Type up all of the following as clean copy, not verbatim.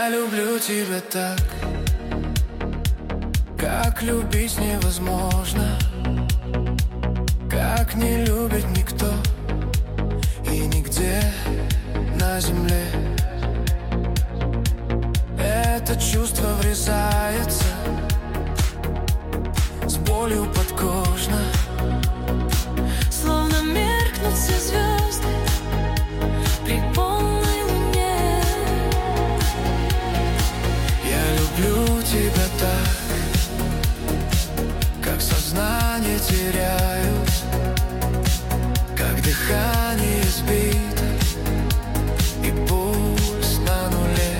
Я люблю тебя так, как любить невозможно, как не любит никто и нигде на земле. Это чувство врезается с болью подкожно, словно меркнут все звезды при полной луне. Я люблю тебя так, как сознание теряюсь, как дыхание сбито и пульс на нуле.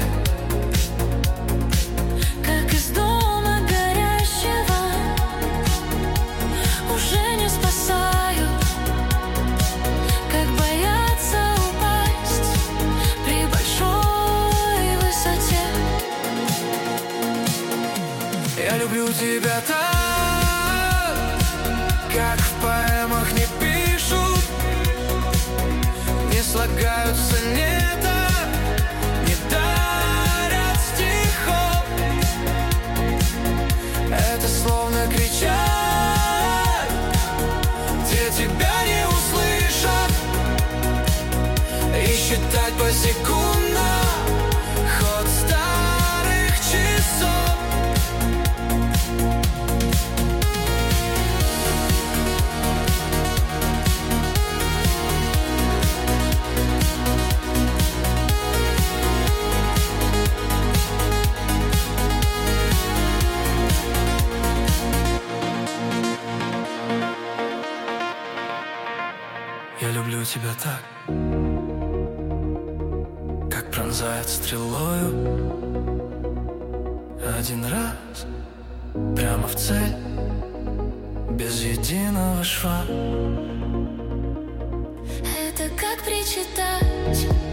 Как из дома горящего уже не спасают, как боятся упасть при большой высоте. Я люблю тебя так, как в поэмах не пишут, не слагают сонета, не дарят стихов. Это словно кричать, где тебя не услышат, и считать посекундно ход старых часов. Я люблю тебя так, как пронзает стрелою один раз, прямо в цель, без единого шва. Это как причитать